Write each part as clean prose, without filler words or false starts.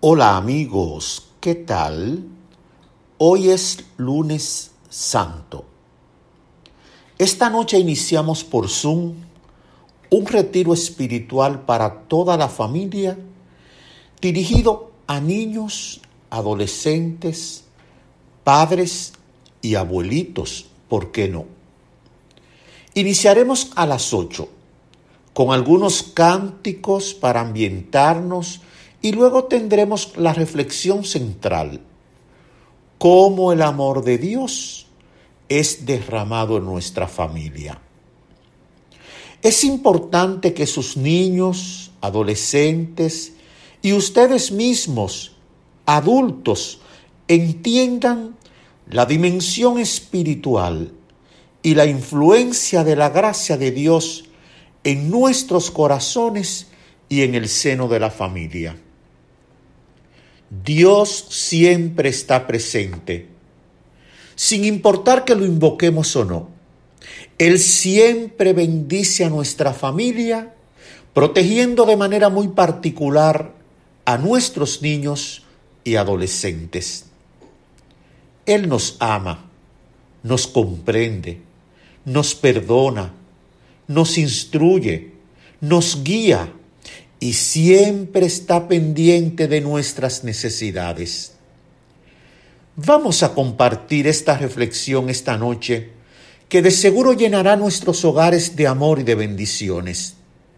Hola amigos, ¿qué tal? Hoy es lunes santo. Esta noche iniciamos por Zoom un retiro espiritual para toda la familia dirigido a niños, adolescentes, padres y abuelitos, ¿por qué no? Iniciaremos a las 8 con algunos cánticos para ambientarnos y luego tendremos la reflexión central, cómo el amor de Dios es derramado en nuestra familia. Es importante que sus niños, adolescentes y ustedes mismos, adultos, entiendan la dimensión espiritual y la influencia de la gracia de Dios en nuestros corazones y en el seno de la familia. Dios siempre está presente, sin importar que lo invoquemos o no. Él siempre bendice a nuestra familia, protegiendo de manera muy particular a nuestros niños y adolescentes. Él nos ama, nos comprende, nos perdona, nos instruye, nos guía y siempre está pendiente de nuestras necesidades. Vamos a compartir esta reflexión esta noche, que de seguro llenará nuestros hogares de amor y de bendiciones.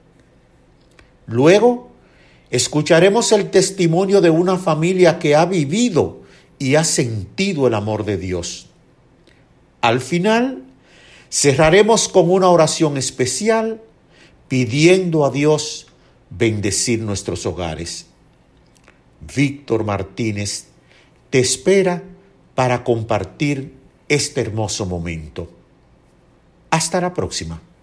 Luego, escucharemos el testimonio de una familia que ha vivido y ha sentido el amor de Dios. Al final, cerraremos con una oración especial, pidiendo a Dios bendecir nuestros hogares. Víctor Martínez te espera para compartir este hermoso momento. Hasta la próxima.